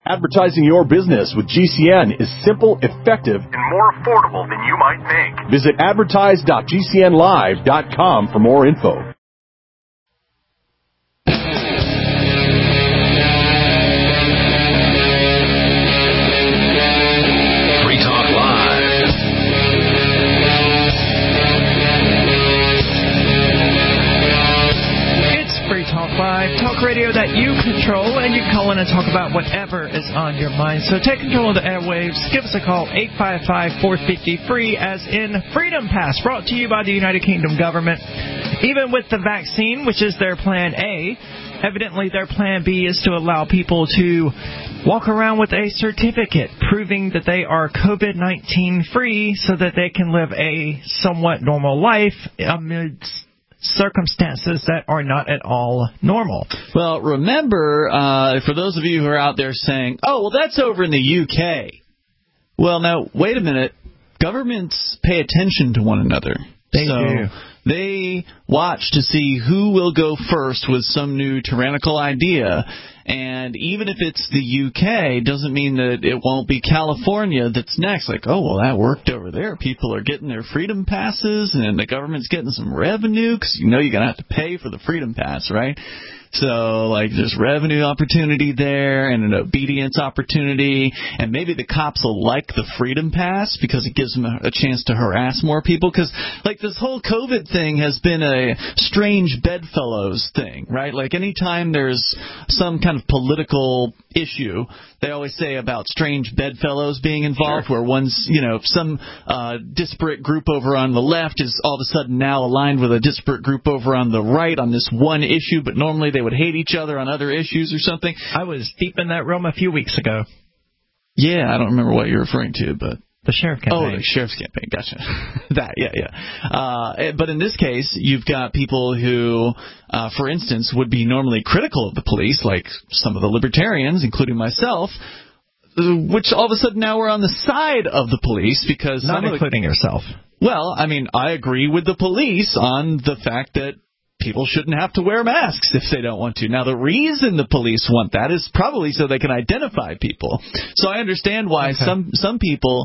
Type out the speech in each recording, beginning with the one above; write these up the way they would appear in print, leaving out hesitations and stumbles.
Advertising your business with GCN is simple, effective, and more affordable than you might think. Visit advertise.gcnlive.com for more info. Talk radio that you control, and you can call in and talk about whatever is on your mind. So take control of the airwaves. Give us a call, 855-450-FREE, as in Freedom Pass, brought to you by the United Kingdom government. Even with the vaccine, which is their plan A, evidently their plan B is to allow people to walk around with a certificate proving that they are COVID-19 free so that they can live a somewhat normal life amidst circumstances that are not at all normal. Well, remember, for those of you who are out there saying, oh, well, that's over in the UK. Well, now, wait a minute. Governments pay attention to one another. They do. They watch to see who will go first with some new tyrannical idea. And even if it's the UK, doesn't mean that it won't be California that's next. Like, oh, well, that worked over there. People are getting their freedom passes, and the government's getting some revenue, because you're going to have to pay for the freedom pass, right? So, like, there's revenue opportunity there and an obedience opportunity, and maybe the cops will like the freedom pass because it gives them a chance to harass more people. Because, like, this whole COVID thing has been a strange bedfellows thing, right? Like, anytime there's some kind of political issue, they always say about strange bedfellows being involved, sure, where one's, some disparate group over on the left is all of a sudden now aligned with a disparate group over on the right on this one issue, but normally they would hate each other on other issues or something. I was deep in that realm a few weeks ago. Yeah, I don't remember what you're referring to, but... The sheriff campaign. Oh, the sheriff's campaign. Gotcha. That, yeah. But in this case, you've got people who, for instance, would be normally critical of the police, like some of the libertarians, including myself, which all of a sudden now we're on the side of the police because... Not including yourself. Well, I mean, I agree with the police on the fact that people shouldn't have to wear masks if they don't want to. Now, the reason the police want that is probably so they can identify people. So I understand why some people,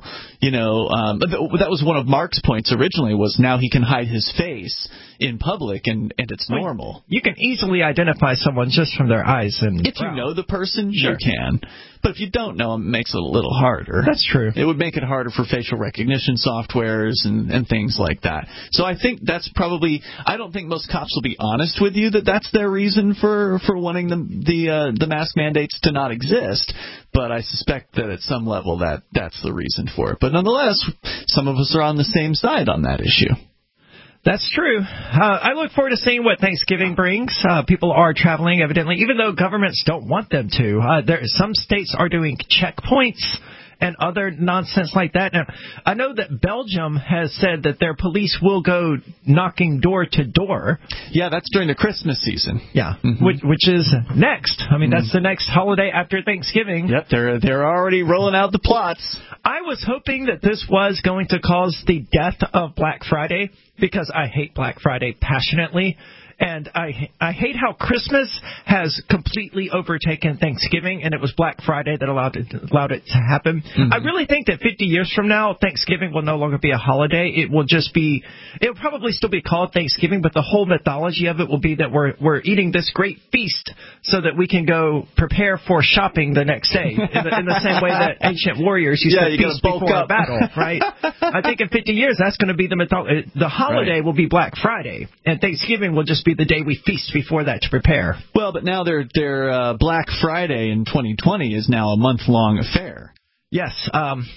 that was one of Mark's points originally, was now he can hide his face in public and it's normal. You can easily identify someone just from their eyes. And if you know the person, sure, you can. But if you don't know them, it makes it a little harder. That's true. It would make it harder for facial recognition softwares and things like that. So I think that's probably... I don't think most cops will be honest with you that that's their reason for wanting the mask mandates to not exist. But I suspect that at some level that's the reason for it. But nonetheless, some of us are on the same side on that issue. That's true. I look forward to seeing what Thanksgiving brings. People are traveling, evidently, even though governments don't want them to. Some states are doing checkpoints and other nonsense like that. Now, I know that Belgium has said that their police will go knocking door to door. Yeah, that's during the Christmas season. Yeah, which is next. I mean, that's the next holiday after Thanksgiving. Yep, they're already rolling out the plots. I was hoping that this was going to cause the death of Black Friday, because I hate Black Friday passionately. And I hate how Christmas has completely overtaken Thanksgiving, and it was Black Friday that allowed it to happen. Mm-hmm. I really think that 50 years from now, Thanksgiving will no longer be a holiday. It'll probably still be called Thanksgiving, but the whole mythology of it will be that we're eating this great feast so that we can go prepare for shopping the next day, in the same way that ancient warriors used to feast before a battle, right? I think in 50 years, that's going to be the mythology. The holiday will be Black Friday, and Thanksgiving will just be the day we feast before that to prepare. Well, but now their Black Friday in 2020 is now a month-long affair. Yes.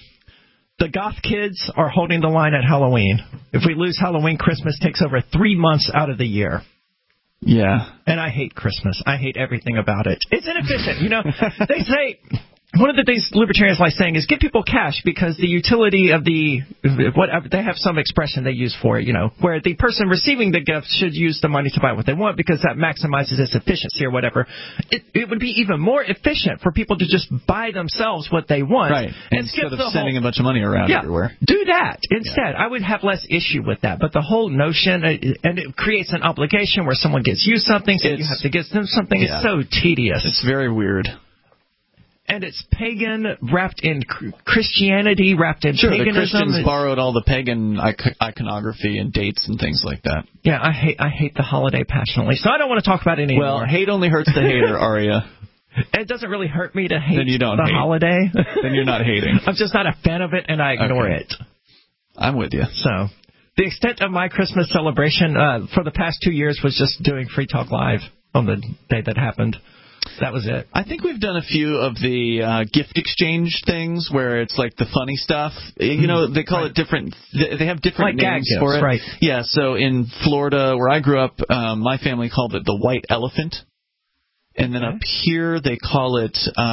The goth kids are holding the line at Halloween. If we lose Halloween, Christmas takes over 3 months out of the year. Yeah. And I hate Christmas. I hate everything about it. It's inefficient. They say... One of the things libertarians like saying is give people cash, because the utility of they have some expression they use for it, where the person receiving the gift should use the money to buy what they want because that maximizes its efficiency or whatever. It would be even more efficient for people to just buy themselves what they want. Right. Instead of sending a bunch of money around everywhere. Do that instead. I would have less issue with that. But the whole notion, and it creates an obligation where someone gives you something, so you have to give them something. It's so tedious. It's very weird. And it's pagan, wrapped in Christianity, wrapped in paganism. The Christians borrowed all the pagan iconography and dates and things like that. Yeah, I hate the holiday passionately, so I don't want to talk about it anymore. Well, hate only hurts the hater, Aria. It doesn't really hurt me to hate then you don't the hate. holiday. Then you're not hating. I'm just not a fan of it, and I ignore it. I'm with you. So, the extent of my Christmas celebration for the past 2 years was just doing Free Talk Live on the day that happened. That was it. I think we've done a few of the gift exchange things where it's like the funny stuff. You know, they call it different. They have different names for it. Right. Yeah. So in Florida, where I grew up, my family called it the white elephant, and then up here they call it.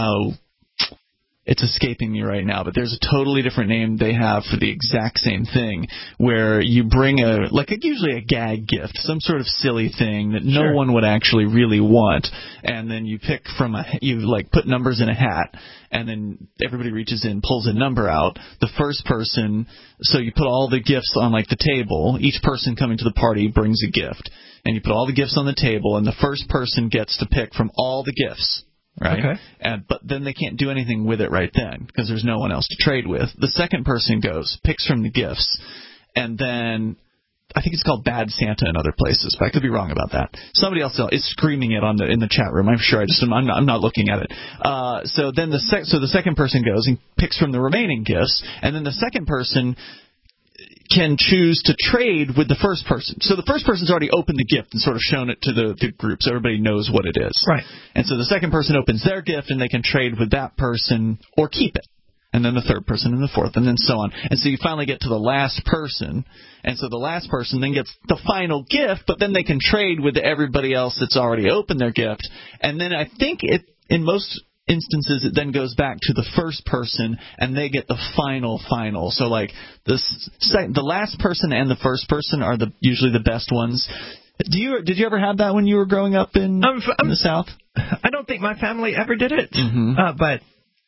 It's escaping me right now, but there's a totally different name they have for the exact same thing, where you bring usually a gag gift, some sort of silly thing that no one would actually really want, and then you pick from put numbers in a hat, and then everybody reaches in, pulls a number out. The first person, so you put all the gifts on the table. Each person coming to the party brings a gift, and you put all the gifts on the table, and the first person gets to pick from all the gifts. Right? Okay. But then they can't do anything with it right then because there's no one else to trade with. The second person goes, picks from the gifts, and then I think it's called Bad Santa in other places, but I could be wrong about that. Somebody else is screaming it in the chat room. I'm sure. I'm not looking at it. So the second person goes and picks from the remaining gifts, and then the second person can choose to trade with the first person. So the first person's already opened the gift and sort of shown it to the group so everybody knows what it is. Right. And so the second person opens their gift and they can trade with that person or keep it. And then the third person and the fourth and then so on. And so you finally get to the last person. And so the last person then gets the final gift, but then they can trade with everybody else that's already opened their gift. And then I think in most instances it then goes back to the first person and they get the final. So the last person and the first person are usually the best ones. Did you ever have that when you were growing up in the South? I don't think my family ever did it, but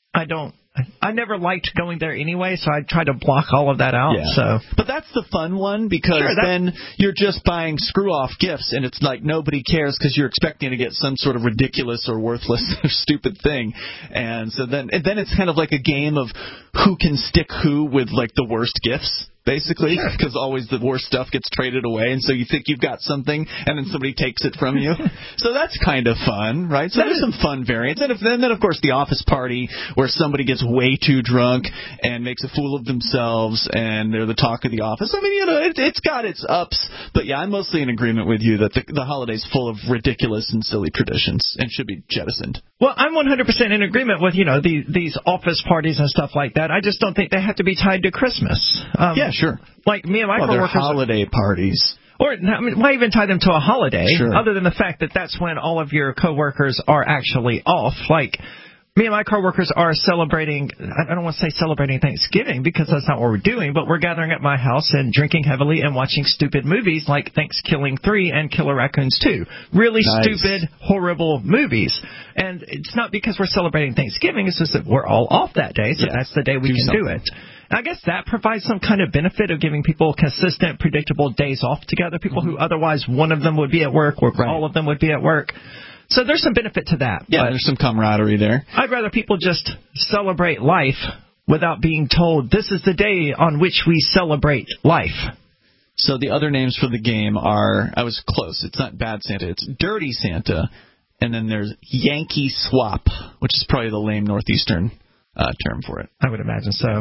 I never liked going there anyway, so I try to block all of that out. Yeah. So, but that's the fun one because then you're just buying screw-off gifts, and it's like nobody cares because you're expecting to get some sort of ridiculous or worthless or stupid thing. And so then it's kind of like a game of who can stick who with the worst gifts. Basically, because always the worst stuff gets traded away, and so you think you've got something, and then somebody takes it from you. So that's kind of fun, right? So there's some fun variants. And then, of course, the office party where somebody gets way too drunk and makes a fool of themselves, and they're the talk of the office. I mean, it's got its ups, but yeah, I'm mostly in agreement with you that the holiday's full of ridiculous and silly traditions and should be jettisoned. Well, I'm 100% in agreement with, these office parties and stuff like that. I just don't think they have to be tied to Christmas. Yeah, sure. Like me and my coworkers. They're holiday parties. Or, why even tie them to a holiday? Sure. Other than the fact that that's when all of your coworkers are actually off. Like, me and my coworkers are celebrating, I don't want to say celebrating Thanksgiving because that's not what we're doing, but we're gathering at my house and drinking heavily and watching stupid movies like Thanksgiving 3 and Killer Raccoons 2. Really stupid, horrible movies. And it's not because we're celebrating Thanksgiving, it's just that we're all off that day, so that's the day we can do it. I guess that provides some kind of benefit of giving people consistent, predictable days off together, people who otherwise one of them would be at work or all of them would be at work. So there's some benefit to that. Yeah, there's some camaraderie there. I'd rather people just celebrate life without being told this is the day on which we celebrate life. So the other names for the game are, I was close, it's not Bad Santa, it's Dirty Santa, and then there's Yankee Swap, which is probably the lame Northeastern term for it. I would imagine so.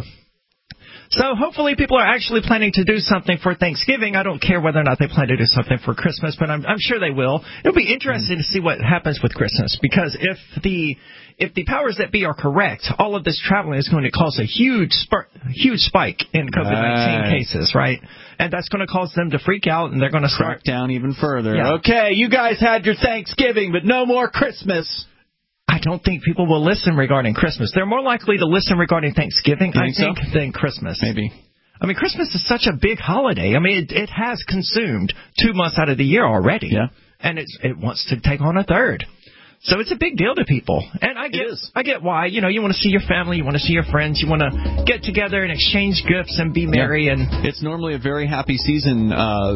So hopefully people are actually planning to do something for Thanksgiving. I don't care whether or not they plan to do something for Christmas, but I'm sure they will. It'll be interesting to see what happens with Christmas, because if the powers that be are correct, all of this traveling is going to cause a huge spike in COVID-19 cases, right? And that's going to cause them to freak out, and they're going to crack down even further. Yeah. Okay, you guys had your Thanksgiving, but no more Christmas. I don't think people will listen regarding Christmas. They're more likely to listen regarding Thanksgiving, I think, than Christmas. Maybe. I mean, Christmas is such a big holiday. I mean, it has consumed 2 months out of the year already. Yeah. And it wants to take on a third. So it's a big deal to people. And I get why. You want to see your family, you want to see your friends, you want to get together and exchange gifts and be merry. And it's normally a very happy season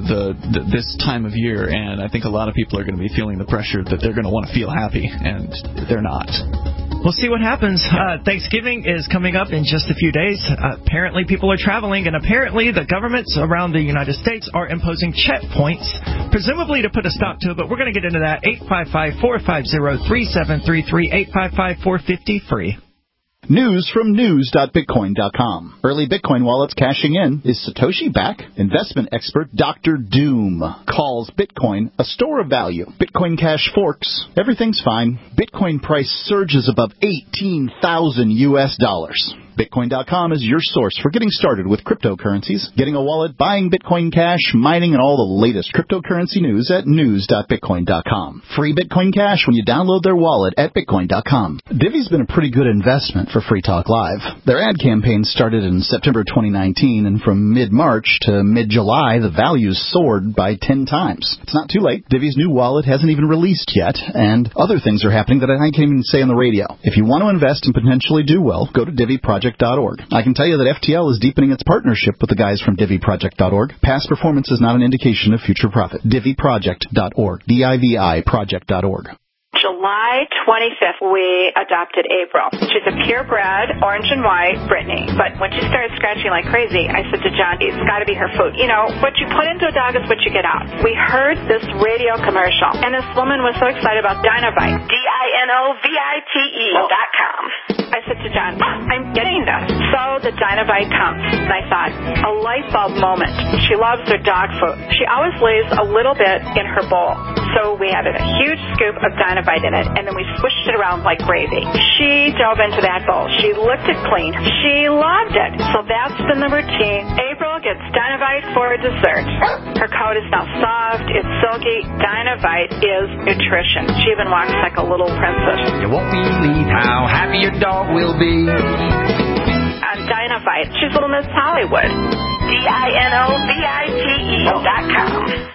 this time of year, and I think a lot of people are going to be feeling the pressure that they're going to want to feel happy, and they're not. We'll see what happens. Thanksgiving is coming up in just a few days. Apparently, people are traveling, and apparently the governments around the United States are imposing checkpoints, presumably to put a stop to it, but we're going to get into that. 855-450-3733, 855-450-FREE. News from news.bitcoin.com. Early Bitcoin wallets cashing in. Is Satoshi back? Investment expert Dr. Doom calls Bitcoin a store of value. Bitcoin Cash forks. Everything's fine. Bitcoin price surges above $18,000. Bitcoin.com is your source for getting started with cryptocurrencies, getting a wallet, buying Bitcoin Cash, mining, and all the latest cryptocurrency news at news.bitcoin.com. Free Bitcoin Cash when you download their wallet at bitcoin.com. Divi's been a pretty good investment for Free Talk Live. Their ad campaign started in September 2019, and from mid-March to mid-July, the values soared by 10 times. It's not too late. Divi's new wallet hasn't even released yet, and other things are happening that I can't even say on the radio. If you want to invest and potentially do well, go to DiviProject.org. I can tell you that FTL is deepening its partnership with the guys from DiviProject.org. Past performance is not an indication of future profit. DiviProject.org. DIVI Project.org. July 25th, we adopted April. She's a purebred, orange and white Brittany. But when she started scratching like crazy, I said to John, it's got to be her food. You know, what you put into a dog is what you get out. We heard this radio commercial, and this woman was so excited about Dinovite, DINOVITE.com. I said to John, I'm getting this. So the Dinovite comes, and I thought, a light bulb moment. She loves her dog food. She always lays a little bit in her bowl. So we added a huge scoop of Dinovite in it, and then we swished it around like gravy. She dove into that bowl. She licked it clean. She loved it. So that's been the routine. April gets Dinovite for dessert. Her coat is now soft. It's silky. Dinovite is nutrition. She even walks like a little princess. You won't believe how happy your dog will be. On Dinovite, she's Little Miss Hollywood. DINOVITE.com.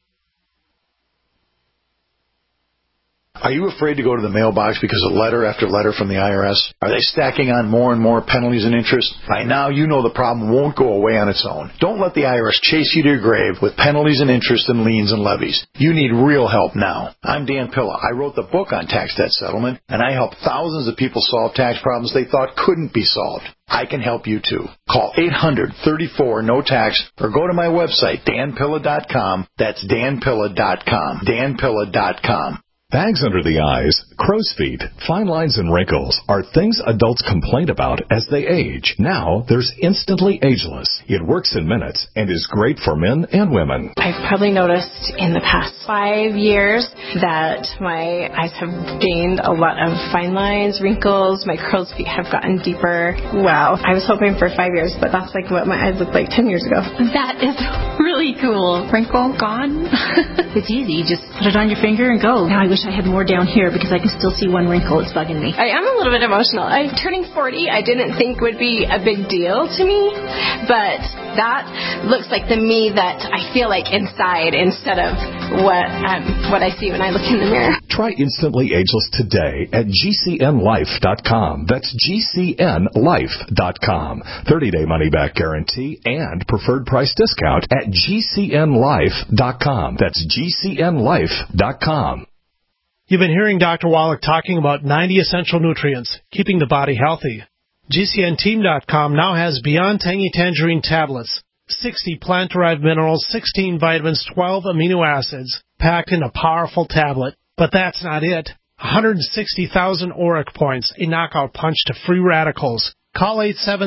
Are you afraid to go to the mailbox because of letter after letter from the IRS? Are they stacking on more and more penalties and interest? By now, you know the problem won't go away on its own. Don't let the IRS chase you to your grave with penalties and interest and liens and levies. You need real help now. I'm Dan Pilla. I wrote the book on tax debt settlement, and I help thousands of people solve tax problems they thought couldn't be solved. I can help you too. Call 800-34-NO-TAX or go to my website, danpilla.com. That's danpilla.com. danpilla.com. Bags under the eyes, crow's feet, fine lines, and wrinkles are things adults complain about as they age. Now, there's Instantly Ageless. It works in minutes and is great for men and women. I've probably noticed in the past 5 years that my eyes have gained a lot of fine lines, wrinkles, my crow's feet have gotten deeper. Wow. I was hoping for 5 years, but that's like what my eyes looked like 10 years ago. That is really cool. Wrinkle gone. It's easy. You just put it on your finger and go. Now I wish I had more down here because I can still see one wrinkle. It's bugging me. I am a little bit emotional. I'm turning 40. I didn't think would be a big deal to me, but that looks like the me that I feel like inside instead of what I see when I look in the mirror. Try Instantly Ageless today at GCNLife.com. That's GCNLife.com. 30-day money-back guarantee and preferred price discount at GCNLife.com. That's GCNLife.com. You've been hearing Dr. Wallach talking about 90 essential nutrients, keeping the body healthy. GCNteam.com now has Beyond Tangy Tangerine tablets, 60 plant-derived minerals, 16 vitamins, 12 amino acids, packed in a powerful tablet. But that's not it. 160,000 auric points, a knockout punch to free radicals. Call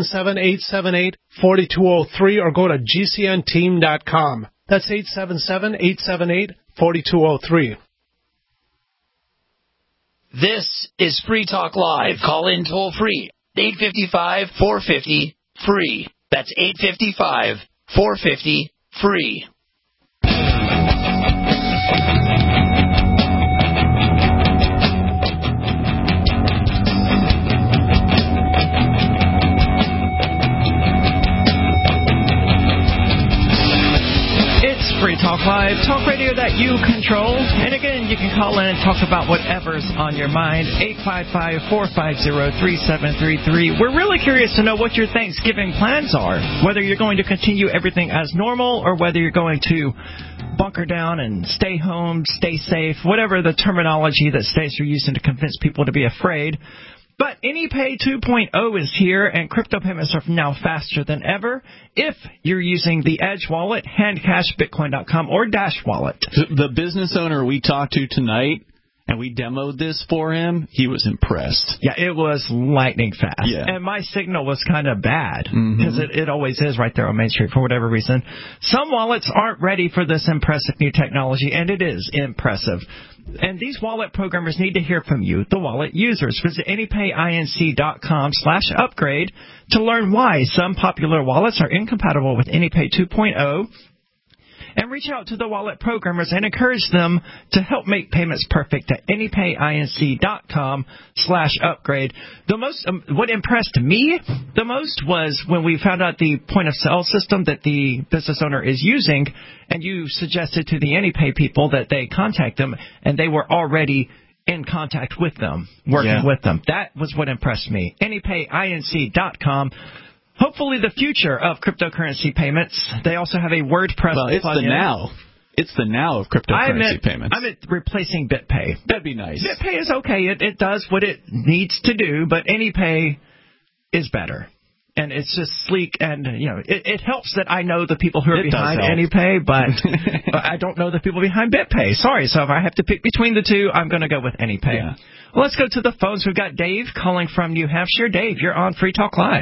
877-878-4203 or go to GCNteam.com. That's 877-878-4203. This is Free Talk Live. Call in toll free. 855-450-FREE. That's 855-450-FREE. Free Talk Live, talk radio that you control. And again, you can call in and talk about whatever's on your mind. 855-450-3733. We're really curious to know what your Thanksgiving plans are. Whether you're going to continue everything as normal or whether you're going to bunker down and stay home, stay safe, whatever the terminology that states are using to convince people to be afraid. But AnyPay 2.0 is here, and crypto payments are now faster than ever if you're using the Edge Wallet, Handcash, Bitcoin.com, or Dash Wallet. The business owner we talked to tonight, and we demoed this for him, he was impressed. Yeah, it was lightning fast. Yeah. And my signal was kind of bad, because it always is right there on Main Street for whatever reason. Some wallets aren't ready for this impressive new technology, and it is impressive. And these wallet programmers need to hear from you, the wallet users. Visit anypayinc.com/upgrade to learn why some popular wallets are incompatible with AnyPay 2.0. And reach out to the wallet programmers and encourage them to help make payments perfect at anypayinc.com/upgrade. What impressed me the most was when we found out the point of sale system that the business owner is using, and you suggested to the AnyPay people that they contact them, and they were already in contact with them, working with them. That was what impressed me. anypayinc.com. Hopefully the future of cryptocurrency payments. They also have a WordPress it's plugin. It's the now of cryptocurrency payments. I meant replacing BitPay. That'd be nice. BitPay is okay. It does what it needs to do, but AnyPay is better. And it's just sleek, and it helps that I know the people who are behind AnyPay, but I don't know the people behind BitPay. Sorry, so if I have to pick between the two, I'm going to go with AnyPay. Yeah. Well, let's go to the phones. We've got Dave calling from New Hampshire. Dave, you're on Free Talk Live.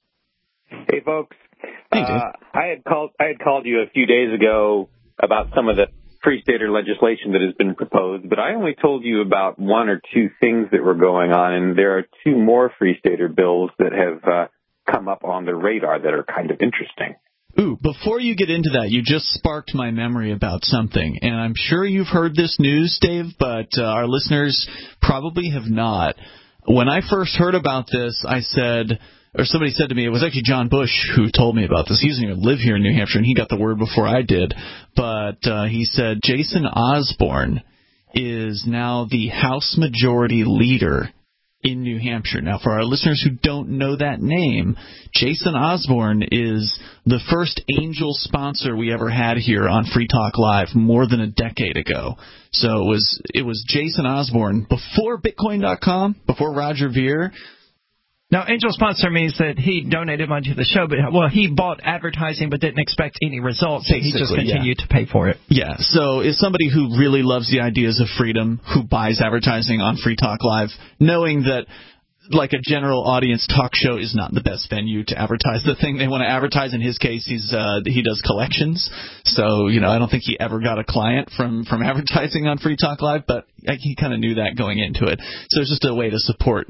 Hey, folks. Hey, Dave. I had called you a few days ago about some of the Free Stater legislation that has been proposed, but I only told you about one or two things that were going on, and there are two more Free Stater bills that have come up on the radar that are kind of interesting. Ooh, before you get into that, you just sparked my memory about something, and I'm sure you've heard this news, Dave, but our listeners probably have not. When I first heard about this, somebody said to me, it was actually John Bush who told me about this. He doesn't even live here in New Hampshire, and he got the word before I did. But he said Jason Osborne is now the House Majority Leader in New Hampshire. Now, for our listeners who don't know that name, Jason Osborne is the first angel sponsor we ever had here on Free Talk Live more than a decade ago. So it was Jason Osborne before Bitcoin.com, before Roger Ver. Now, angel sponsor means that he donated money to the show, but he bought advertising but didn't expect any results, so he just continued to pay for it. Yeah, so is somebody who really loves the ideas of freedom, who buys advertising on Free Talk Live, knowing that, like a general audience talk show is not the best venue to advertise the thing they want to advertise. In his case, he does collections, so I don't think he ever got a client from advertising on Free Talk Live, but he kind of knew that going into it. So it's just a way to support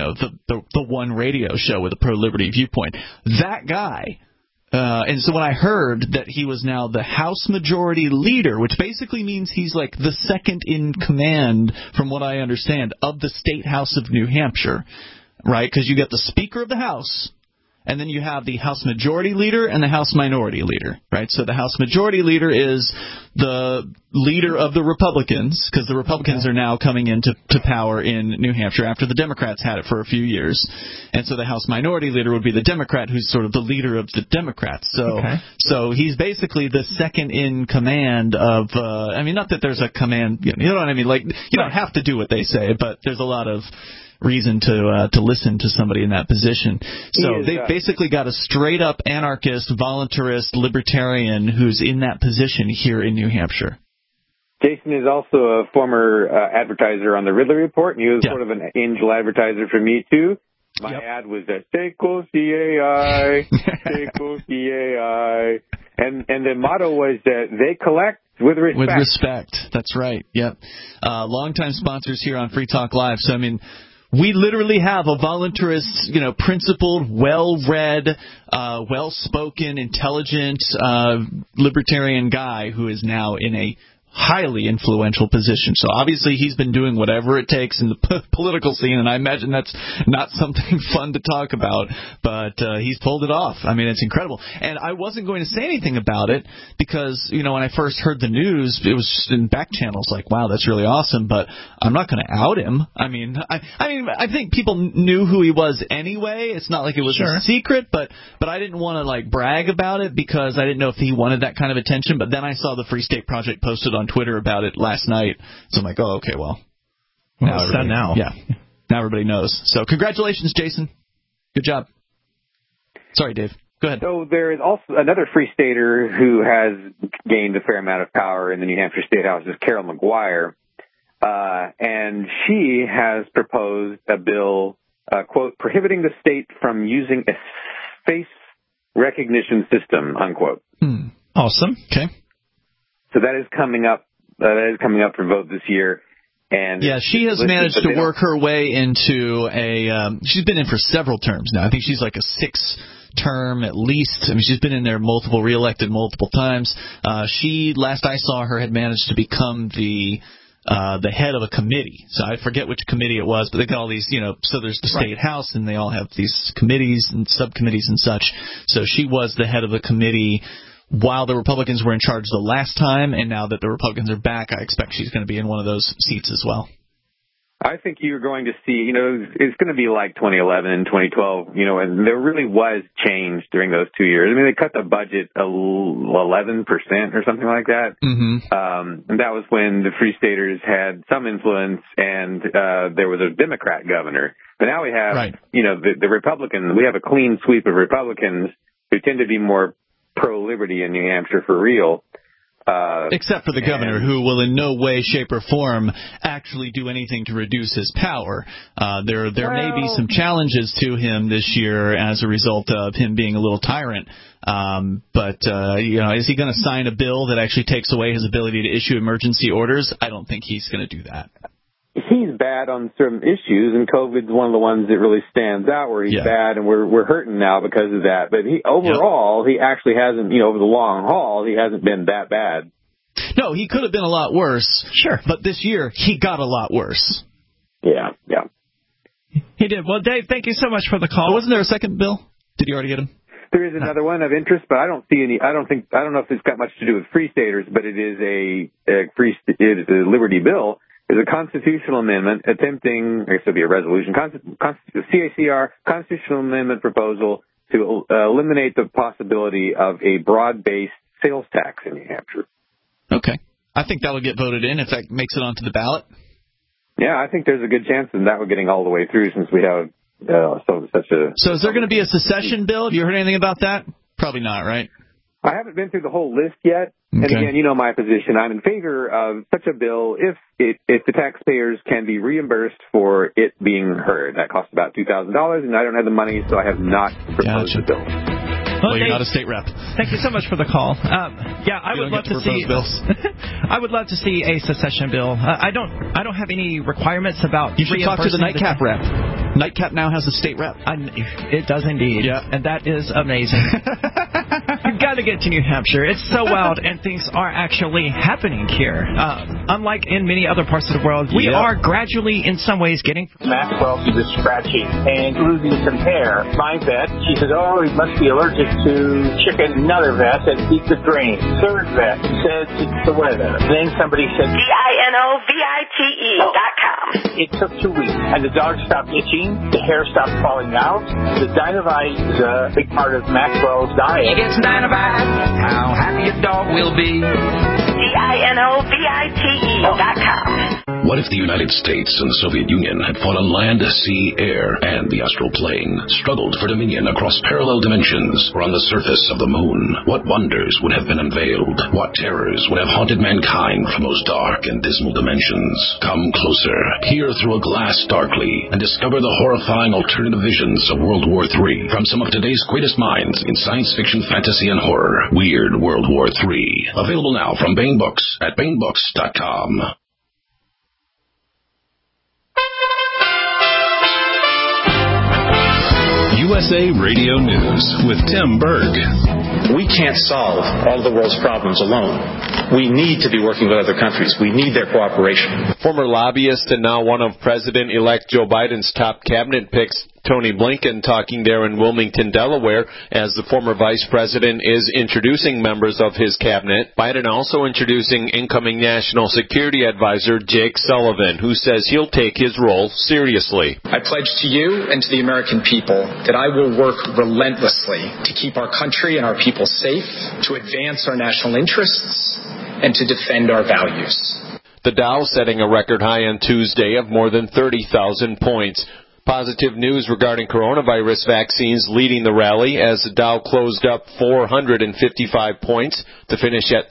the one radio show with a pro-liberty viewpoint. That guy. And so when I heard that he was now the House Majority Leader, which basically means he's like the second in command, from what I understand, of the State House of New Hampshire, right? Because you get the Speaker of the House, and then you have the House Majority Leader and the House Minority Leader, right? So the House Majority Leader is the leader of the Republicans, because the Republicans are now coming into power in New Hampshire after the Democrats had it for a few years. And so the House Minority Leader would be the Democrat, who's sort of the leader of the Democrats. So he's basically the second in command of, not that there's a command, you know what I mean? Like, you don't have to do what they say, but there's a lot of reason to listen to somebody in that position. So they've basically got a straight-up anarchist, voluntarist, libertarian who's in that position here in New Hampshire. Jason is also a former advertiser on the Ridley Report, and he was sort of an angel advertiser for me, too. My ad was at Seiko CAI, Seiko CAI, and the motto was that they collect with respect. With respect, that's right, yep. Longtime sponsors here on Free Talk Live, so we literally have a voluntarist, principled, well-read, well-spoken, intelligent, libertarian guy who is now in a highly influential position. So obviously he's been doing whatever it takes in the political scene, and I imagine that's not something fun to talk about, but he's pulled it off. It's incredible. And I wasn't going to say anything about it because, when I first heard the news, it was just in back channels like, wow, that's really awesome, but I'm not going to out him. I think people knew who he was anyway. It's not like it was a secret, but I didn't want to brag about it because I didn't know if he wanted that kind of attention. But then I saw the Free State Project posted on Twitter about it last night, so I'm like, oh, okay, well, it's done now. Yeah. Now everybody knows. So congratulations, Jason. Good job. Sorry, Dave. Go ahead. So there is also another free stater who has gained a fair amount of power in the New Hampshire State House, is Carol Maguire. And she has proposed a bill, quote, prohibiting the state from using a face recognition system, unquote. Awesome. Okay. So that is coming up. That is coming up for vote this year. And yeah, she has managed to work her way into she's been in for several terms now. I think she's like a 6-term at least. I mean, she's been in there reelected multiple times. She, last I saw her, had managed to become the head of a committee. So I forget which committee it was, but they got all these, so there's the State House, and they all have these committees and subcommittees and such. So she was the head of the committee while the Republicans were in charge the last time, and now that the Republicans are back, I expect she's going to be in one of those seats as well. I think you're going to see, it's going to be like 2011 and 2012, and there really was change during those 2 years. I mean, they cut the budget 11% or something like that. Mm-hmm. And that was when the Free Staters had some influence, and there was a Democrat governor. But now we have, the Republicans, we have a clean sweep of Republicans who tend to be more pro-liberty in New Hampshire for real. Except for the governor, who will in no way, shape, or form actually do anything to reduce his power. There may be some challenges to him this year as a result of him being a little tyrant. But is he going to sign a bill that actually takes away his ability to issue emergency orders? I don't think he's going to do that. He's bad on certain issues, and COVID's one of the ones that really stands out where he's bad, and we're hurting now because of that. But he actually hasn't, over the long haul, he hasn't been that bad. No, he could have been a lot worse. Sure. But this year, he got a lot worse. Yeah. He did. Well, Dave, thank you so much for the call. Wasn't there a second bill? Did you already get him? There is another one of interest, but I don't see any. I don't know if it's got much to do with Free Staters, but it is it is a Liberty bill. Is a constitutional amendment attempting, I guess it'll be a resolution, CACR, constitutional amendment proposal to eliminate the possibility of a broad-based sales tax in New Hampshire. Okay. I think that'll get voted in if that makes it onto the ballot. Yeah, I think there's a good chance of that getting all the way through since we have such a... So is there going to be a secession bill? Have you heard anything about that? Probably not, right? I haven't been through the whole list yet. Okay. And again, you know my position. I'm in favor of such a bill if the taxpayers can be reimbursed for it being heard. That costs about $2,000, and I don't have the money, so I have not proposed the bill. Well, you're not a state rep. Thank you so much for the call. I would love to see bills. I would love to see a secession bill. I don't have any requirements about. You should talk to the Nightcap rep. Nightcap now has a state rep. It does indeed. Yeah, and that is amazing. You've got to get to New Hampshire. It's so wild, and things are actually happening here. Unlike in many other parts of the world, we are gradually, in some ways, getting. Maxwell, she was scratching and losing some hair. My vet, she said, "Oh, he must be allergic to chicken." Another vet said, "Eat the green." Third vet said, "It's the weather." Then somebody said, DINOVITE.com. It took 2 weeks, and the dog stopped itching, the hair stopped falling out. The Dinovite is a big part of Maxwell's diet. You get some Dinovite, how happy your dog will be. DINOVITE.com. What if the United States and the Soviet Union had fought on land, sea, air, and the astral plane, struggled for dominion across parallel dimensions or on the surface of the moon? What wonders would have been unveiled? What terrors would have haunted mankind from those dark and dismal dimensions? Come closer, peer through a glass darkly, and discover the horrifying alternative visions of World War III from some of today's greatest minds in science fiction, fantasy, and horror. Weird World War III. Available now from Baen Books at BaenBooks.com. USA Radio News with Tim Berg. We can't solve all the world's problems alone. We need to be working with other countries. We need their cooperation. Former lobbyist and now one of President-elect Joe Biden's top cabinet picks, Tony Blinken, talking there in Wilmington, Delaware, as the former vice president is introducing members of his cabinet. Biden also introducing incoming National Security Advisor Jake Sullivan, who says he'll take his role seriously. I pledge to you and to the American people that I will work relentlessly to keep our country and our people safe, to advance our national interests, and to defend our values. The Dow setting a record high on Tuesday of more than 30,000 points. Positive news regarding coronavirus vaccines leading the rally as the Dow closed up 455 points to finish at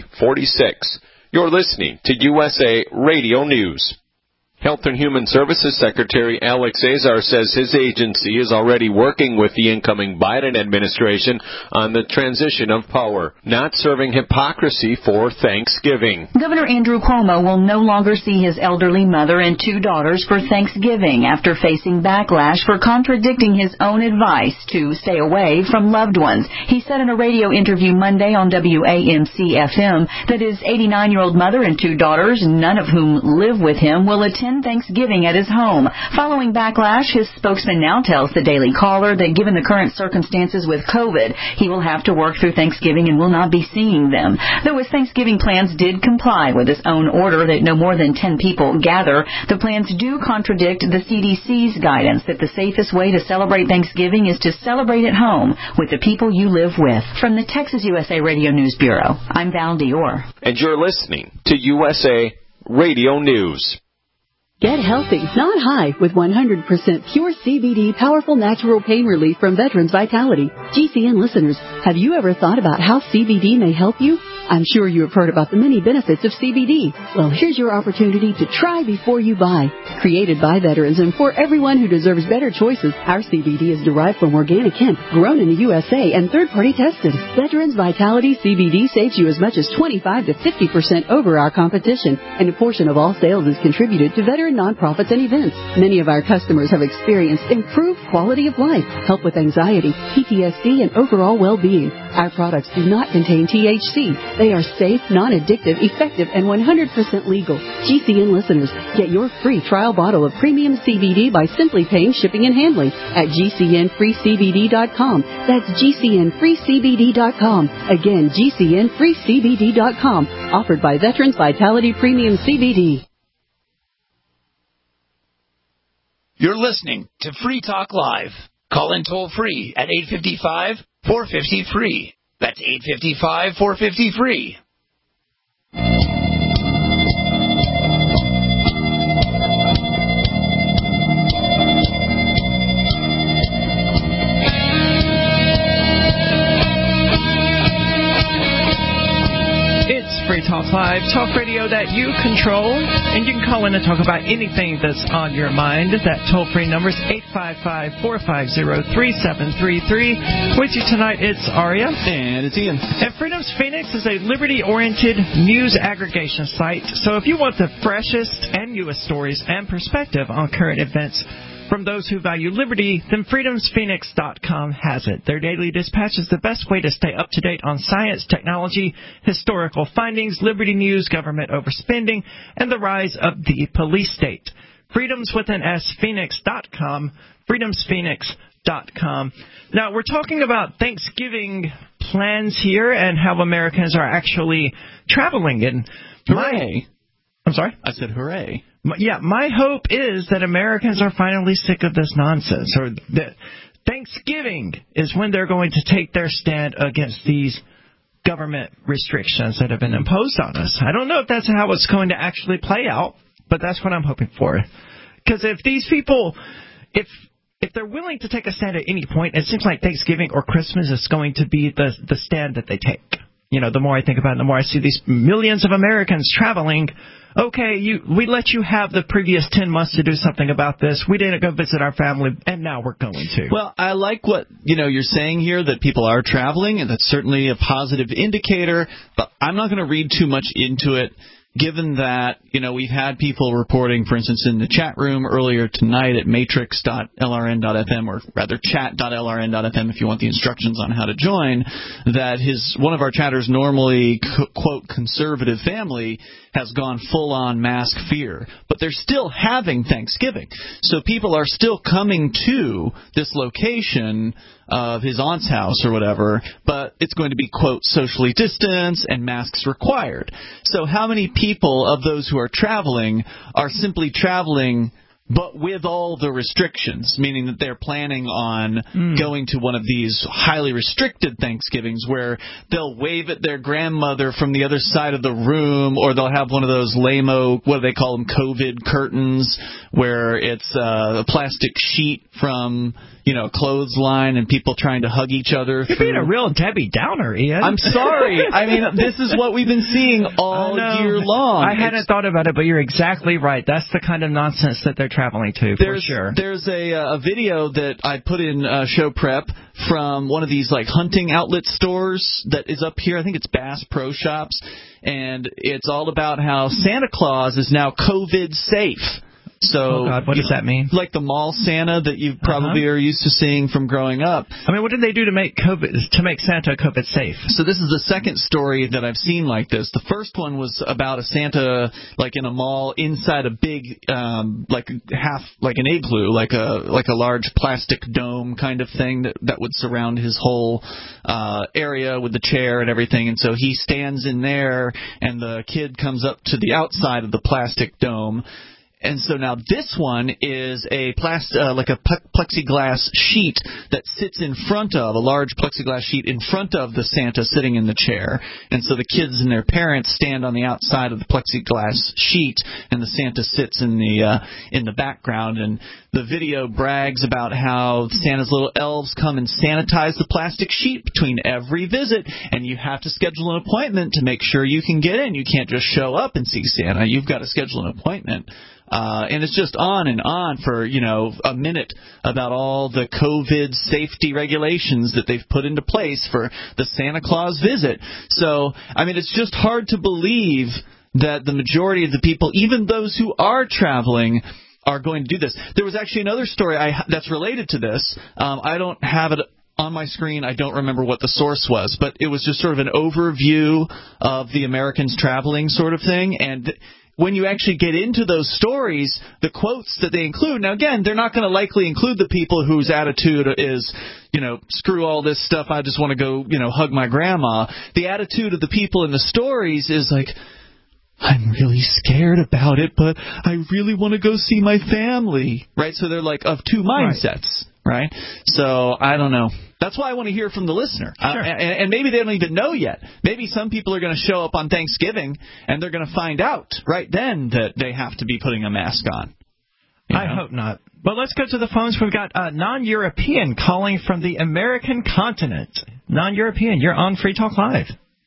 3046. You're listening to USA Radio News. Health and Human Services Secretary Alex Azar says his agency is already working with the incoming Biden administration on the transition of power, not serving hypocrisy for Thanksgiving. Governor Andrew Cuomo will no longer see his elderly mother and 2 daughters for Thanksgiving after facing backlash for contradicting his own advice to stay away from loved ones. He said in a radio interview Monday on WAMC-FM that his 89-year-old mother and 2 daughters, none of whom live with him, will attend Thanksgiving at his home. Following backlash, his spokesman now tells the Daily Caller that given the current circumstances with COVID, he will have to work through Thanksgiving and will not be seeing them. Though his Thanksgiving plans did comply with his own order that no more than 10 people gather, the plans do contradict the CDC's guidance that the safest way to celebrate Thanksgiving is to celebrate at home with the people you live with. From the Texas USA Radio News Bureau, I'm Val Dior. And you're listening to USA Radio News. Get healthy, not high, with 100% pure CBD powerful natural pain relief from Veterans Vitality. GCN listeners, have you ever thought about how CBD may help you? I'm sure you have heard about the many benefits of CBD. Well, here's your opportunity to try before you buy. Created by veterans and for everyone who deserves better choices, our CBD is derived from organic hemp, grown in the USA and third-party tested. Veterans Vitality CBD saves you as much as 25 to 50% over our competition, and a portion of all sales is contributed to veteran nonprofits and events. Many of our customers have experienced improved quality of life, help with anxiety, PTSD, and overall well-being. Our products do not contain THC. They are safe, non-addictive, effective, and 100% legal. GCN listeners, get your free trial bottle of premium CBD by simply paying shipping and handling at GCNFreeCBD.com. That's GCNFreeCBD.com. Again, GCNFreeCBD.com. Offered by Veterans Vitality Premium CBD. You're listening to Free Talk Live. Call in toll free at 855-450-FREE. That's 855-450-FREE. Free Talk Live, talk radio that you control, and you can call in and talk about anything that's on your mind. That toll-free number is 855-450-3733. With you tonight, it's Aria. And it's Ian. And Freedom's Phoenix is a liberty-oriented news aggregation site, so if you want the freshest and newest stories and perspective on current events from those who value liberty, then freedomsphoenix.com has it. Their daily dispatch is the best way to stay up to date on science, technology, historical findings, liberty news, government overspending, and the rise of the police state. Freedoms with an S, Phoenix.com, freedomsphoenix.com. Now, we're talking about Thanksgiving plans here and how Americans are actually traveling. And hooray. I'm sorry? I said hooray. Yeah, my hope is that Americans are finally sick of this nonsense, or that Thanksgiving is when they're going to take their stand against these government restrictions that have been imposed on us. I don't know if that's how it's going to actually play out, but that's what I'm hoping for. Because if these people, if they're willing to take a stand at any point, it seems like Thanksgiving or Christmas is going to be the stand that they take. You know, the more I think about it, the more I see these millions of Americans traveling. Okay, we let you have the previous 10 months to do something about this. We didn't go visit our family, and now we're going to. Well, I like what you're saying here, that people are traveling, and that's certainly a positive indicator, but I'm not going to read too much into it, given that, we've had people reporting, for instance, in the chat room earlier tonight at matrix.lrn.fm, or rather chat.lrn.fm if you want the instructions on how to join, that one of our chatters, normally, quote, conservative family, has gone full-on mask fear. But they're still having Thanksgiving. So people are still coming to this location of his aunt's house or whatever, but it's going to be, quote, socially distanced and masks required. So how many people of those who are traveling are simply traveling but with all the restrictions, meaning that they're planning on going to one of these highly restricted Thanksgivings where they'll wave at their grandmother from the other side of the room, or they'll have one of those lame-o, what do they call them, COVID curtains, where it's a plastic sheet from, clothesline and people trying to hug each other. You're being a real Debbie Downer, Ian. I'm sorry. I mean, this is what we've been seeing all year long. I hadn't thought about it, but you're exactly right. That's the kind of nonsense that they're traveling to, for sure. There's a video that I put in show prep from one of these hunting outlet stores that is up here. I think it's Bass Pro Shops, and it's all about how Santa Claus is now COVID safe. So, oh God, what does that mean? Like the mall Santa that you probably are used to seeing from growing up. I mean, what did they do to make Santa COVID safe? So this is the second story that I've seen like this. The first one was about a Santa in a mall inside a big an igloo, like a large plastic dome kind of thing that would surround his whole area with the chair and everything. And so he stands in there, and the kid comes up to the outside of the plastic dome. And so now this one is a plexiglass sheet that sits in front of, a large plexiglass sheet in front of the Santa sitting in the chair. And so the kids and their parents stand on the outside of the plexiglass sheet, and the Santa sits in the background. And the video brags about how Santa's little elves come and sanitize the plastic sheet between every visit, and you have to schedule an appointment to make sure you can get in. You can't just show up and see Santa. You've got to schedule an appointment. And it's just on and on for, a minute about all the COVID safety regulations that they've put into place for the Santa Claus visit. So, I mean, it's just hard to believe that the majority of the people, even those who are traveling, are going to do this. There was actually another story that's related to this. I don't have it on my screen. I don't remember what the source was, but it was just sort of an overview of the Americans traveling sort of thing. And when you actually get into those stories, the quotes that they include, now again, they're not going to likely include the people whose attitude is, screw all this stuff, I just want to go, hug my grandma. The attitude of the people in the stories is like, I'm really scared about it, but I really want to go see my family, right? So they're of two mindsets, right? So I don't know. That's why I want to hear from the listener. Sure. And maybe they don't even know yet. Maybe some people are going to show up on Thanksgiving, and they're going to find out right then that they have to be putting a mask on. I hope not. But let's go to the phones. We've got a non-European calling from the American continent. Non-European, you're on Free Talk Live.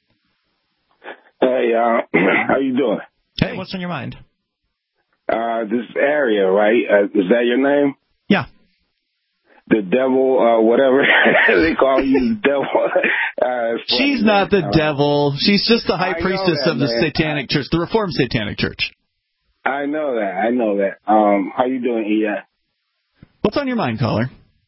Hey, how you doing? Hey, what's on your mind? This is Aria, right? Is that your name? Yeah. The devil, whatever they call you, the devil. She's not the devil. She's just the high priestess of the Satanic Church, the Reformed Satanic Church. I know that. How you doing, Ian? What's on your mind, caller?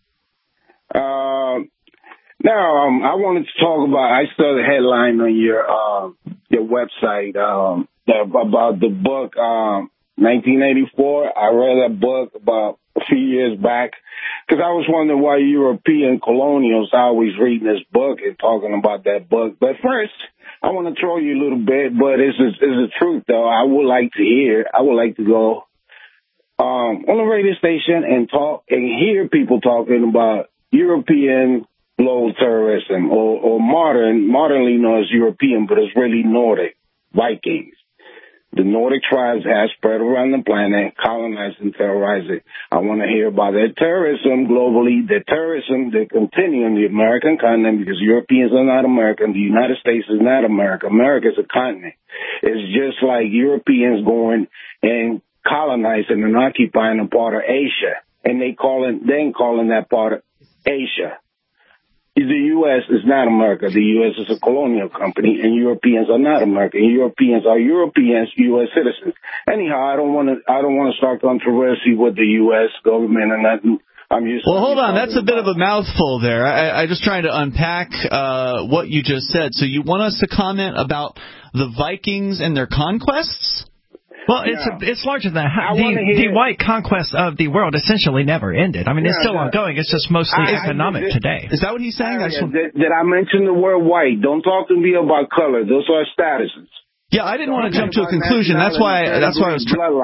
Now, I wanted to talk about, I saw the headline on your website about the book 1984. I read that book about a few years back because I was wondering why European colonials are always reading this book and talking about that book. But first, I want to troll you a little bit, but it's the truth, though. I would like to go on a radio station and talk and hear people talking about European global terrorism, or modernly known as European, but it's really Nordic, Vikings. The Nordic tribes have spread around the planet, colonized and terrorized it. I want to hear about their terrorism globally, the terrorism that continue in the American continent, because Europeans are not American. The United States is not America. America is a continent. It's just like Europeans going and colonizing and occupying a part of Asia, and then calling that part of Asia. The U.S. is not America. The U.S. is a colonial company, and Europeans are not American. Europeans are Europeans, U.S. citizens. Anyhow, I don't want to start controversy with the U.S. government and nothing. Well, hold on. That's a bit of a mouthful there. I just trying to unpack what you just said. So you want us to comment about the Vikings and their conquests? Well, it's larger than that. The white conquest of the world essentially never ended. I mean, it's still ongoing. It's just mostly economic today. Is that what he's saying? Did I mention the word white? Don't talk to me about color. Those are statuses. Yeah, I didn't want to jump to a conclusion. That's why I was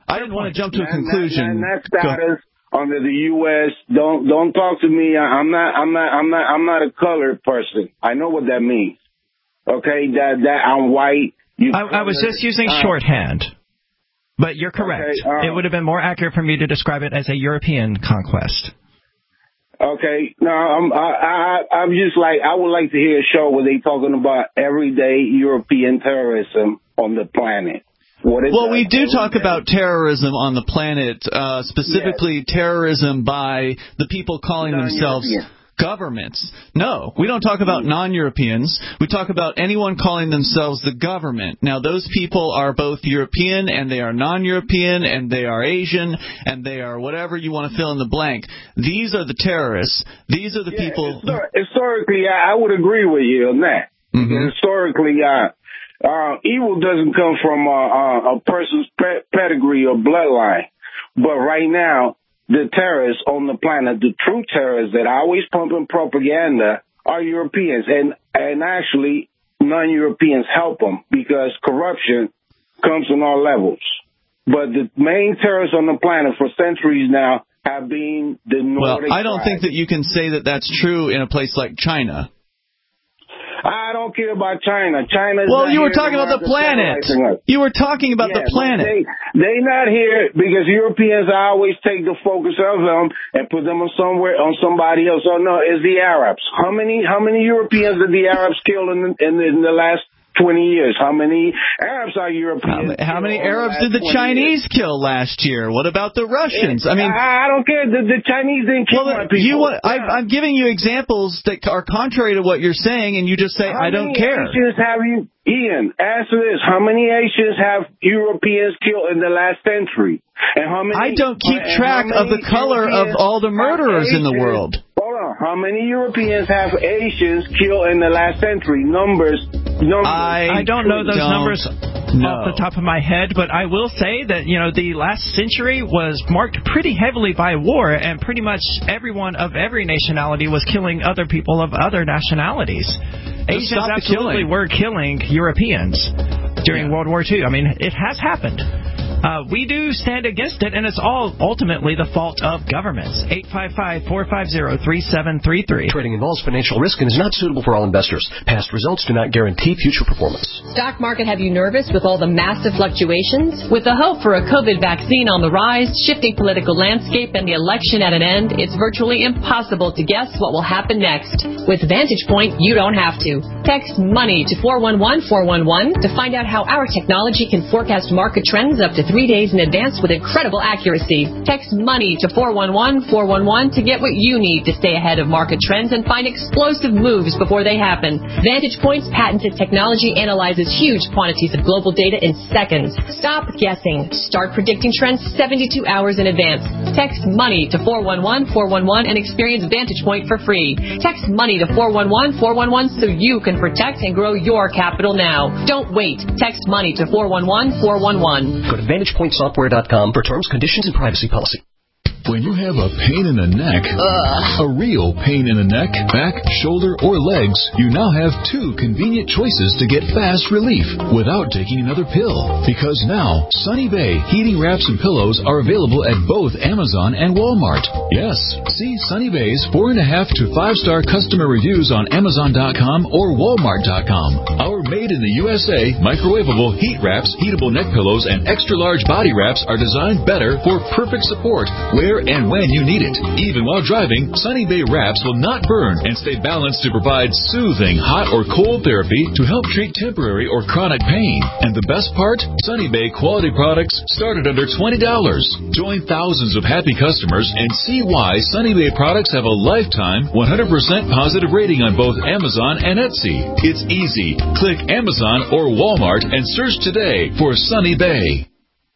I didn't want to jump to a conclusion. And that status under the U.S. Don't talk to me. I'm not a colored person. I know what that means. Okay, that I'm white. I was just using shorthand. But you're correct. Okay, it would have been more accurate for me to describe it as a European conquest. Okay. No, I'm just like, I would like to hear a show where they talking about everyday European terrorism on the planet. Well, we do talk about terrorism on the planet, specifically terrorism by the people calling themselves governments. No, we don't talk about non-Europeans. We talk about anyone calling themselves the government. Now, those people are both European and they are non-European and they are Asian and they are whatever you want to fill in the blank. These are the terrorists. These are the people. Historically, I would agree with you on that. Mm-hmm. Historically, evil doesn't come from a person's pedigree or bloodline. But right now, the terrorists on the planet, the true terrorists that are always pumping propaganda, are Europeans. And actually, non-Europeans help them because corruption comes on all levels. But the main terrorists on the planet for centuries now have been the Nordic I don't think that you can say that that's true in a place like China. I don't care about China. You were talking about the planet. You were talking about the planet. They not here because Europeans always take the focus of them and put them on somebody else. Oh no, it's the Arabs. How many Europeans did the Arabs kill in the last 20 years? How many Arabs are Europeans? How many Arabs did the Chinese kill last year? What about the Russians? I mean, I don't care. The Chinese didn't kill my people. I'm giving you examples that are contrary to what you're saying, and you just say, I don't care. Asians have you, Ian, answer this. How many Asians have Europeans killed in the last century? And how many? I don't keep track of the color of all the murderers in the world. Hold on. How many Europeans have Asians killed in the last century? Numbers. I don't know those numbers off the top of my head, but I will say that, the last century was marked pretty heavily by war, and pretty much everyone of every nationality was killing other people of other nationalities. Asians absolutely were killing Europeans during World War II. I mean, it has happened. We do stand against it, and it's all ultimately the fault of governments. 855-450-3733. Trading involves financial risk and is not suitable for all investors. Past results do not guarantee future performance. Stock market have you nervous with all the massive fluctuations? With the hope for a COVID vaccine on the rise, shifting political landscape, and the election at an end, it's virtually impossible to guess what will happen next. With Vantage Point, you don't have to. Text MONEY to 411-411 to find out how our technology can forecast market trends up to 3 days in advance with incredible accuracy. Text MONEY to 411-411 to get what you need to stay ahead of market trends and find explosive moves before they happen. Vantage Point's patented technology analyzes huge quantities of global data in seconds. Stop guessing. Start predicting trends 72 hours in advance. Text MONEY to 411-411 and experience Vantage Point for free. Text MONEY to 411-411 so you can protect and grow your capital now. Don't wait. Text MONEY to 411-411. Go to VantagePointSoftware.com for terms, conditions, and privacy policy. When you have a pain in the neck, a real pain in the neck, back, shoulder, or legs, you now have two convenient choices to get fast relief without taking another pill. Because now, Sunny Bay heating wraps and pillows are available at both Amazon and Walmart. Yes, see Sunny Bay's 4.5 to 5-star customer reviews on Amazon.com or Walmart.com. Our made in the USA microwavable heat wraps, heatable neck pillows, and extra-large body wraps are designed better for perfect support where and when you need it. Even while driving, Sunny Bay wraps will not burn and stay balanced to provide soothing hot or cold therapy to help treat temporary or chronic pain. And the best part? Sunny Bay quality products start at under $20. Join thousands of happy customers and see why Sunny Bay products have a lifetime 100% positive rating on both Amazon and Etsy. It's easy. Click Amazon or Walmart and search today for Sunny Bay.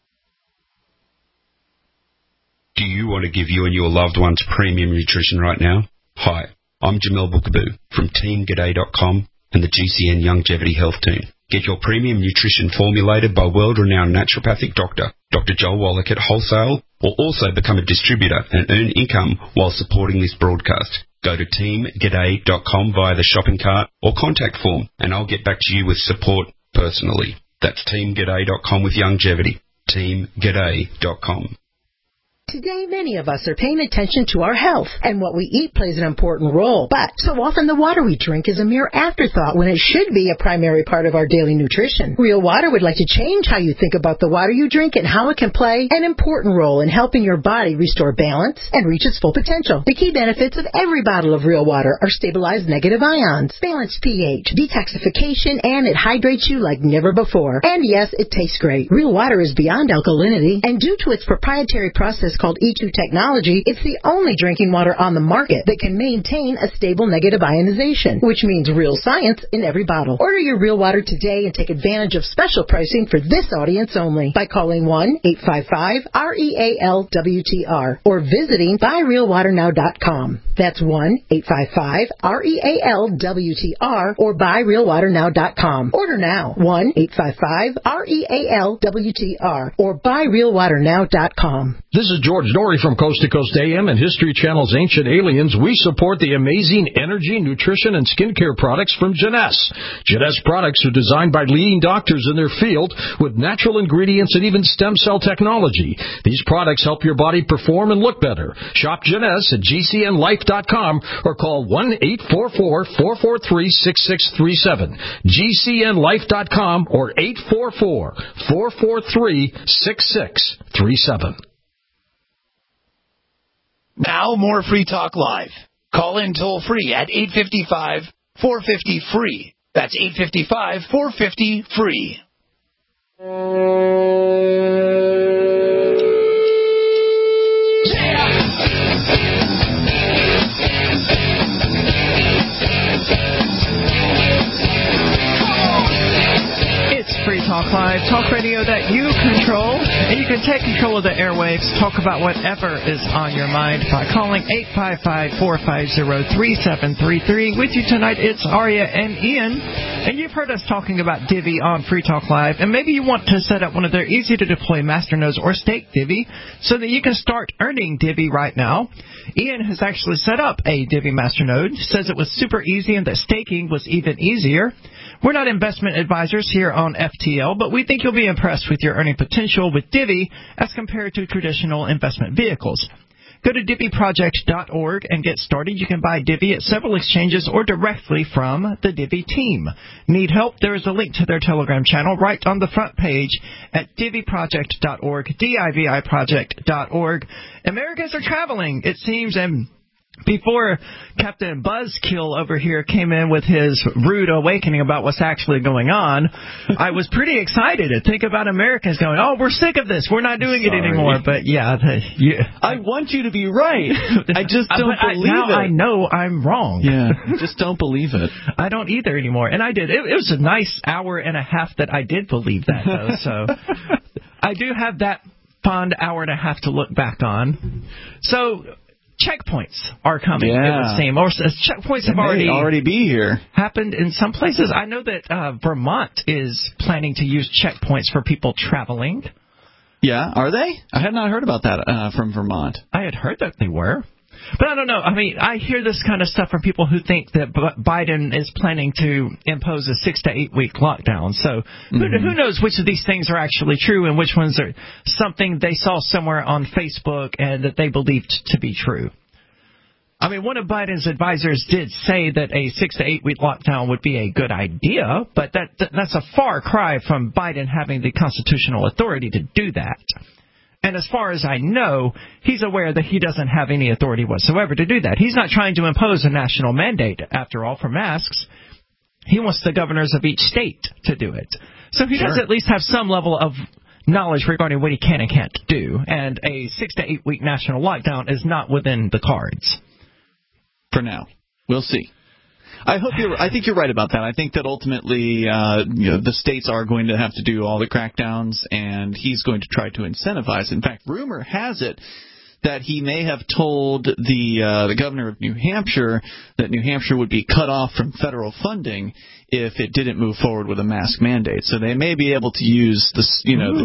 Do you want to give you and your loved ones premium nutrition right now? Hi, I'm Jamel Bookaboo from TeamGaday.com and the GCN Longevity Health Team. Get your premium nutrition formulated by world-renowned naturopathic doctor, Dr. Joel Wallach at Wholesale, or also become a distributor and earn income while supporting this broadcast. Go to TeamGaday.com via the shopping cart or contact form, and I'll get back to you with support personally. That's TeamGaday.com with longevity. teamg'day.com. Today, many of us are paying attention to our health, and what we eat plays an important role. But so often the water we drink is a mere afterthought when it should be a primary part of our daily nutrition. Real Water would like to change how you think about the water you drink and how it can play an important role in helping your body restore balance and reach its full potential. The key benefits of every bottle of Real Water are stabilized negative ions, balanced pH, detoxification, and it hydrates you like never before. And yes, it tastes great. Real Water is beyond alkalinity, and due to its proprietary process called E2 technology, it's the only drinking water on the market that can maintain a stable negative ionization, which means real science in every bottle. Order your Real Water today and take advantage of special pricing for this audience only by calling 1-855-REAL-WTR or visiting buyrealwaternow.com. That's 1-855-REAL-WTR or buyrealwaternow.com. Order now. 1-855-REAL-WTR or buyrealwaternow.com. This is George Norrie from Coast to Coast AM and History Channel's Ancient Aliens. We support the amazing energy, nutrition, and skincare products from Jeunesse. Jeunesse products are designed by leading doctors in their field with natural ingredients and even stem cell technology. These products help your body perform and look better. Shop Jeunesse at GCNlife.com or call 1-844-443-6637. GCNlife.com or 844-443-6637. Now more Free Talk Live. Call in toll free at 855-450-FREE. That's 855-450-FREE. Free Talk Live, talk radio that you control, and you can take control of the airwaves, talk about whatever is on your mind by calling 855-450-3733. With you tonight, it's Aria and Ian, and you've heard us talking about Divvy on Free Talk Live, and maybe you want to set up one of their easy-to-deploy Masternodes or Stake Divvy so that you can start earning Divvy right now. Ian has actually set up a Divvy Masternode, says it was super easy and that staking was even easier. We're not investment advisors here on FTL, but we think you'll be impressed with your earning potential with Divvy as compared to traditional investment vehicles. Go to DivvyProject.org and get started. You can buy Divvy at several exchanges or directly from the Divvy team. Need help? There is a link to their Telegram channel right on the front page at DivvyProject.org, DIVIProject.org. Americans are traveling, it seems, and before Captain Buzzkill over here came in with his rude awakening about what's actually going on, I was pretty excited to think about Americans going, oh, we're sick of this. We're not doing it anymore. But, yeah. I want you to be right. I just don't believe it. Now I know I'm wrong. Yeah, I just don't believe it. I don't either anymore. And I did. It was a nice hour and a half that I did believe that, though. So I do have that fond hour and a half to look back on. So checkpoints are coming, it would seem. Or checkpoints have already be here. Happened in some places. I know that Vermont is planning to use checkpoints for people traveling. Yeah, are they? I had not heard about that from Vermont. I had heard that they were. But I don't know. I mean, I hear this kind of stuff from people who think that Biden is planning to impose a 6 to 8 week lockdown. So who knows which of these things are actually true and which ones are something they saw somewhere on Facebook and that they believed to be true. I mean, one of Biden's advisors did say that a 6 to 8 week lockdown would be a good idea, but that's a far cry from Biden having the constitutional authority to do that. And as far as I know, he's aware that he doesn't have any authority whatsoever to do that. He's not trying to impose a national mandate, after all, for masks. He wants the governors of each state to do it. So he does at least have some level of knowledge regarding what he can and can't do. And a 6 to 8 week national lockdown is not within the cards. For now. We'll see. I think you're right about that. I think that ultimately, the states are going to have to do all the crackdowns, and he's going to try to incentivize. In fact, rumor has it that he may have told the governor of New Hampshire that New Hampshire would be cut off from federal funding if it didn't move forward with a mask mandate. So they may be able to use this,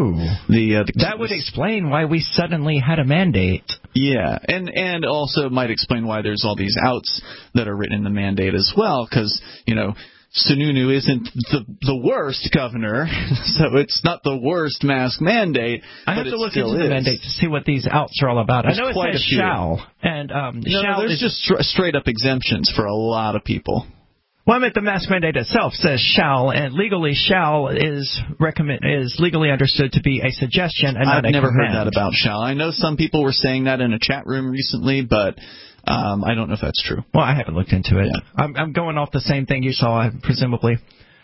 that would explain why we suddenly had a mandate. Yeah, and also might explain why there's all these outs that are written in the mandate as well, because, Sununu isn't the worst governor, so it's not the worst mask mandate. I have to look into the mandate to see what these outs are all about. There's I know it says shall, and there's just straight up exemptions for a lot of people. Well, I meant the mask mandate itself says shall, and legally shall is legally understood to be a suggestion and not a command. I've never heard that about shall. I know some people were saying that in a chat room recently, but I don't know if that's true. Well, I haven't looked into it. Yeah. I'm going off the same thing you saw, presumably.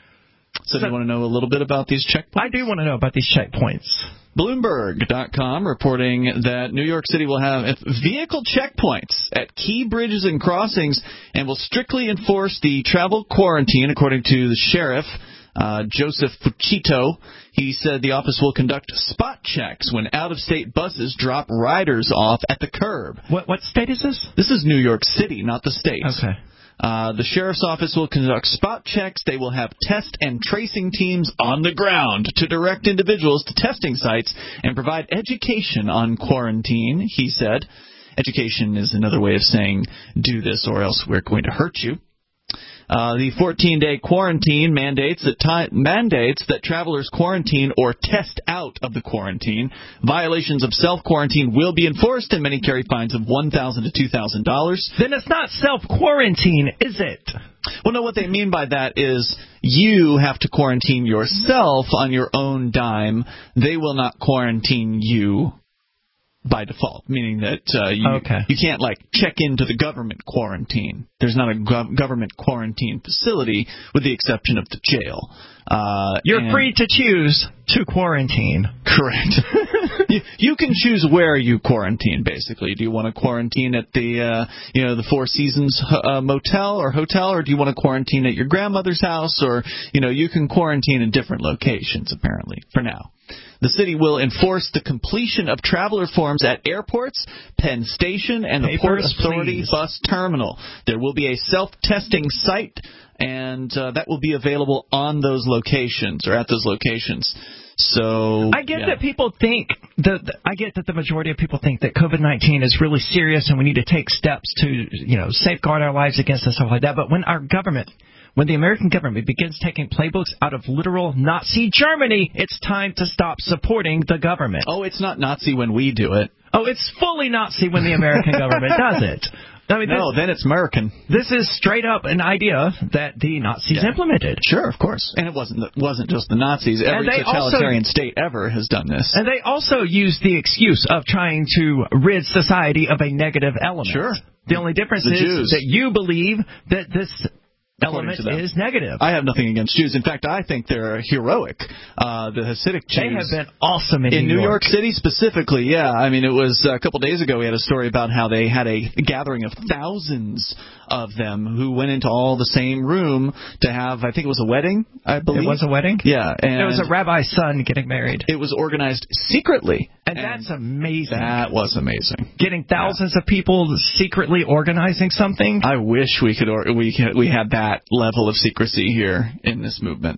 So do you want to know a little bit about these checkpoints? I do want to know about these checkpoints. Bloomberg.com reporting that New York City will have vehicle checkpoints at key bridges and crossings and will strictly enforce the travel quarantine, according to the sheriff, Joseph Fucito. He said the office will conduct spot checks when out-of-state buses drop riders off at the curb. What state is this? This is New York City, not the state. Okay. The sheriff's office will conduct spot checks. They will have test and tracing teams on the ground to direct individuals to testing sites and provide education on quarantine, he said. Education is another way of saying do this or else we're going to hurt you. The 14-day quarantine mandates that travelers quarantine or test out of the quarantine. Violations of self-quarantine will be enforced, and many carry fines of $1,000 to $2,000. Then it's not self-quarantine, is it? Well, no, what they mean by that is you have to quarantine yourself on your own dime. They will not quarantine you by default, meaning that you can't, check into the government quarantine. There's not a government quarantine facility with the exception of the jail. You're free to choose to quarantine. Correct. You can choose where you quarantine, basically. Do you want to quarantine at the Four Seasons motel or hotel, or do you want to quarantine at your grandmother's house? Or, you can quarantine in different locations, apparently, for now. The city will enforce the completion of traveler forms at airports, Penn Station, and the Port Authority bus terminal. There will be a self-testing site, and that will be available on those locations or at those locations. So I get that people think I get that the majority of people think that COVID-19 is really serious and we need to take steps to safeguard our lives against it and stuff like that. But when the American government begins taking playbooks out of literal Nazi Germany, it's time to stop supporting the government. Oh, it's not Nazi when we do it. Oh, it's fully Nazi when the American government does it. Then it's American. This is straight up an idea that the Nazis implemented. Sure, of course. And it wasn't just the Nazis. Every totalitarian state ever has done this. And they also use the excuse of trying to rid society of a negative element. Sure. The only difference is that you believe that this element is negative. I have nothing against Jews. In fact, I think they're heroic. The Hasidic Jews. They have been awesome in New York City specifically. Yeah, I mean, it was a couple days ago we had a story about how they had a gathering of thousands of them who went into all the same room to have, I think it was a wedding, I believe. It was a wedding? Yeah. And it was a rabbi's son getting married. It was organized secretly. And that's amazing. That was amazing. Getting thousands of people secretly organizing something. I wish we had that level of secrecy here in this movement.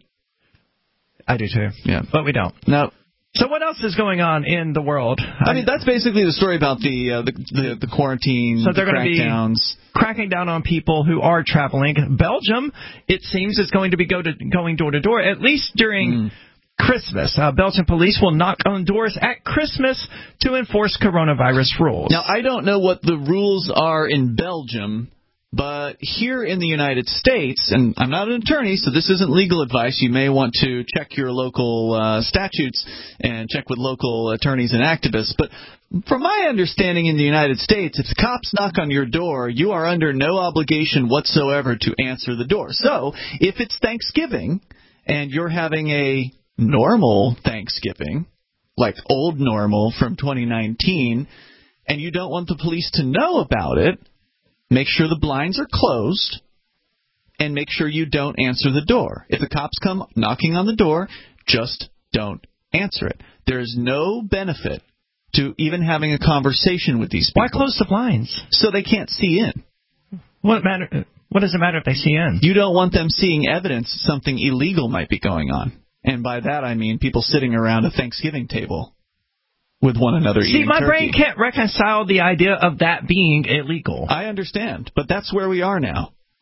I do too. Yeah. But we don't. No. So what else is going on in the world? I mean, that's basically the story about the quarantine, so they're going to be cracking down on people who are traveling. Belgium, it seems, is going to be going door to door, at least during Christmas. Belgian police will knock on doors at Christmas to enforce coronavirus rules. Now, I don't know what the rules are in Belgium, but here in the United States, and I'm not an attorney, so this isn't legal advice. You may want to check your local statutes and check with local attorneys and activists. But from my understanding in the United States, if the cops knock on your door, you are under no obligation whatsoever to answer the door. So if it's Thanksgiving and you're having a normal Thanksgiving, like old normal from 2019, and you don't want the police to know about it, make sure the blinds are closed, and make sure you don't answer the door. If the cops come knocking on the door, just don't answer it. There's no benefit to even having a conversation with these people. Why close the blinds? So they can't see in. What does it matter if they see in? You don't want them seeing evidence something illegal might be going on. And by that I mean people sitting around a Thanksgiving table with one another eating See, my turkey. brain can't reconcile the idea of that being illegal. I understand, but that's where we are now.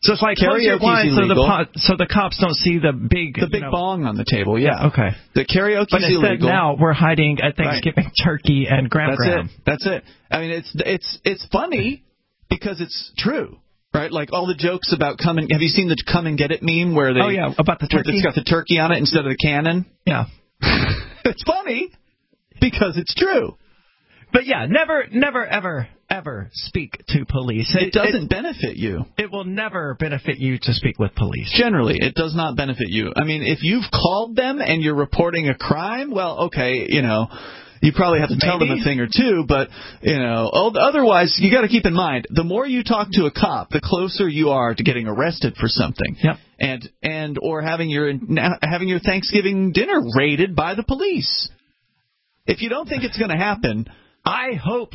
So it's like close your blinds so the cops don't see the big bong on the table. Yeah. Okay. The karaoke's but instead illegal. Now we're hiding a Thanksgiving turkey and graham. That's it. I mean, it's funny because it's true. Right, like all the jokes about have you seen the "come and get it" meme where they? Oh yeah, about the turkey. It's got the turkey on it instead of the cannon. Yeah, it's funny because it's true. But yeah, never, ever speak to police. It doesn't benefit you. It will never benefit you to speak with police. Generally, it does not benefit you. I mean, if you've called them and you're reporting a crime, well, okay, you probably have to tell them a thing or two, but, otherwise, you got to keep in mind, the more you talk to a cop, the closer you are to getting arrested for something. Yep. Or having your Thanksgiving dinner raided by the police. If you don't think it's going to happen, I hope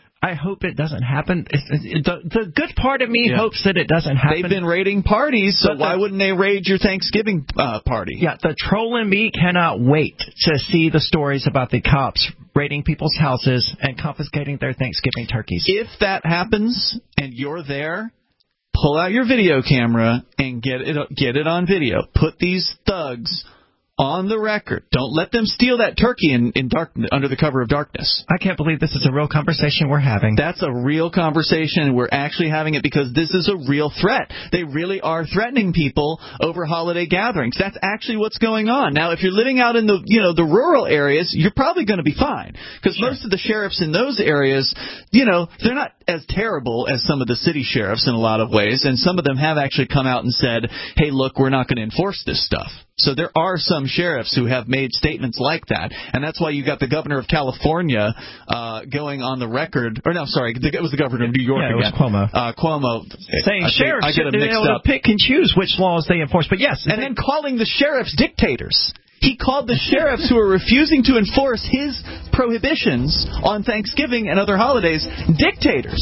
it doesn't happen. The good part of me hopes that it doesn't happen. They've been raiding parties, so why wouldn't they raid your Thanksgiving party? Yeah, the troll in me cannot wait to see the stories about the cops raiding people's houses and confiscating their Thanksgiving turkeys. If that happens and you're there, pull out your video camera and get it on video. Put these thugs on the record. Don't let them steal that turkey in under the cover of darkness. I can't believe this is a real conversation we're having. That's a real conversation. We're actually having it because this is a real threat. They really are threatening people over holiday gatherings. That's actually what's going on. Now, if you're living out in the rural areas, you're probably going to be fine because most of the sheriffs in those areas, they're not as terrible as some of the city sheriffs in a lot of ways, and some of them have actually come out and said, hey, look, we're not going to enforce this stuff. So there are some sheriffs who have made statements like that, and that's why you got the governor of California going on the record. Or no, sorry, it was the governor of New York again. It was Cuomo. Cuomo saying sheriffs should be able to pick and choose which laws they enforce. But yes, and then calling the sheriffs dictators. He called the sheriffs who are refusing to enforce his prohibitions on Thanksgiving and other holidays dictators.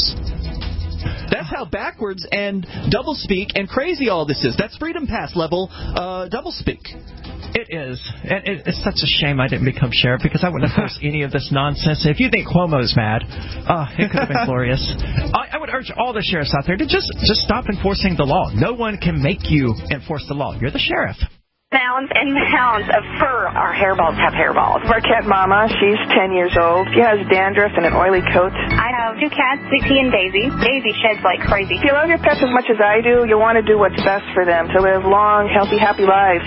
That's how backwards and doublespeak and crazy all this is. That's Freedom Pass level doublespeak. It is. And it's such a shame I didn't become sheriff because I wouldn't have forced any of this nonsense. If you think Cuomo's mad, it could have been glorious. I would urge all the sheriffs out there to just stop enforcing the law. No one can make you enforce the law. You're the sheriff. Mounds and mounds of fur. Our hairballs have hairballs. Our cat Mama, she's 10 years old. She has dandruff and an oily coat. I have two cats, Zippy and Daisy. Daisy sheds like crazy. If you love your pets as much as I do, you'll want to do what's best for them to live long, healthy, happy lives.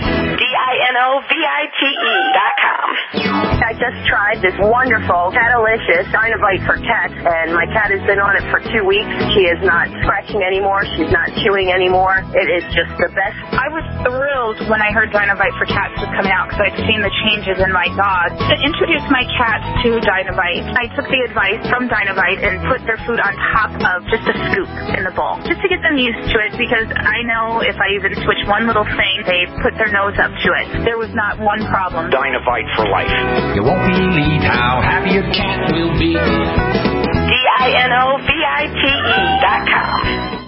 DINOVITE.com. I just tried this wonderful Catalicious Dynavite for cats, and my cat has been on it for 2 weeks. She is not scratching anymore. She's not chewing anymore. It is just the best. I was thrilled when I heard Dynavite for cats was coming out because I'd seen the changes in my dog. To introduce my cats to Dynavite, I took the advice from Dynavite and put their food on top of just a scoop in the bowl, just to get them used to it, because I know if I even switch one little thing, they put their nose up to it. There was not one problem. Dynavite for life. You won't believe how happy your cat will be. DINOVITE.com.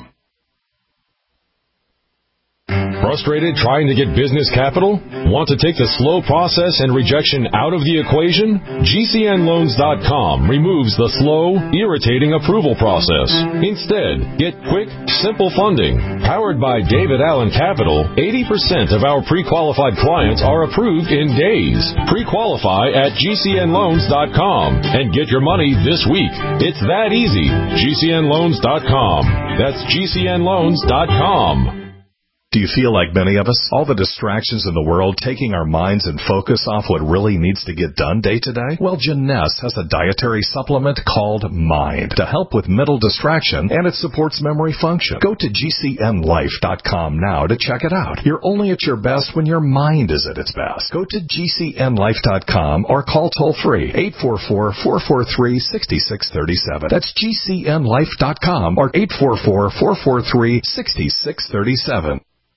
Frustrated trying to get business capital? Want to take the slow process and rejection out of the equation? GCNLoans.com removes the slow, irritating approval process. Instead, get quick, simple funding. Powered by David Allen Capital, 80% of our pre-qualified clients are approved in days. Pre-qualify at GCNLoans.com and get your money this week. It's that easy. GCNLoans.com. That's GCNLoans.com. Do you feel like many of us? All the distractions in the world taking our minds and focus off what really needs to get done day to day? Well, Jeunesse has a dietary supplement called Mind to help with mental distraction, and it supports memory function. Go to GCNLife.com now to check it out. You're only at your best when your mind is at its best. Go to GCNLife.com or call toll-free 844-443-6637. That's GCNLife.com or 844-443-6637.